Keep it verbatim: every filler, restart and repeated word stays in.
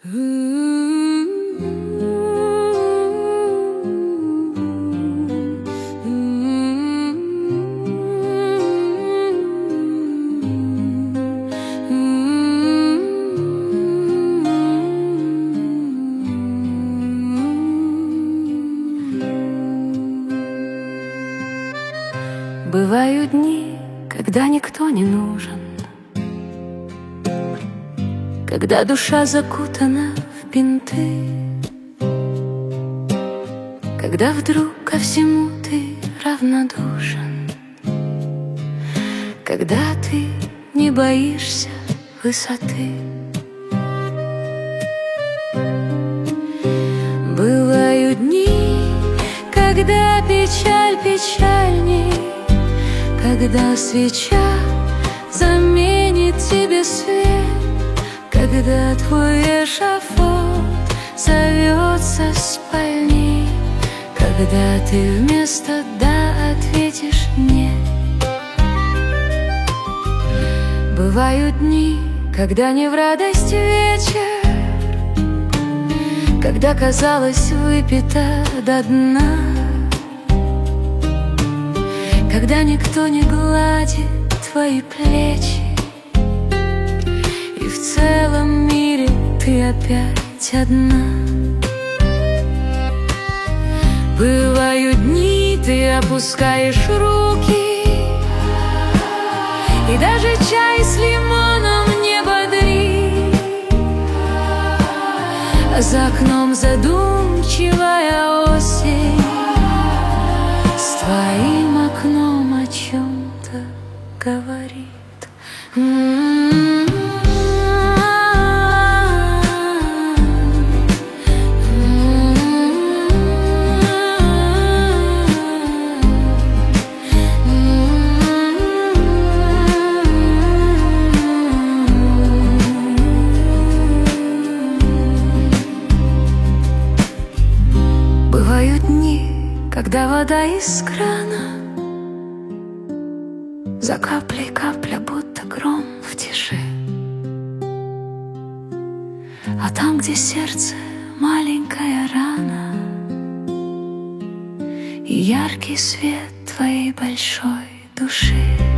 Бывают дни, когда никто не нужен, когда душа закутана в бинты, когда вдруг ко всему ты равнодушен, когда ты не боишься высоты. Бывают дни, когда печаль печальней, когда свеча заменит тебе свет, когда твой эшафот зовется спальней, когда ты вместо «да» ответишь «нет». Бывают дни, когда не в радость вечер, когда казалось выпито до дна, когда никто не гладит твои плечи, и в целом мире ты опять одна. Бывают дни, ты опускаешь руки, и даже чай с лимоном не бодрит, а за окном задумчивая осень с твоим окном о чем-то говорит. Бывают дни, когда вода из крана за каплей капля, будто гром в тиши, а там, где сердце, маленькая рана и яркий свет твоей большой души.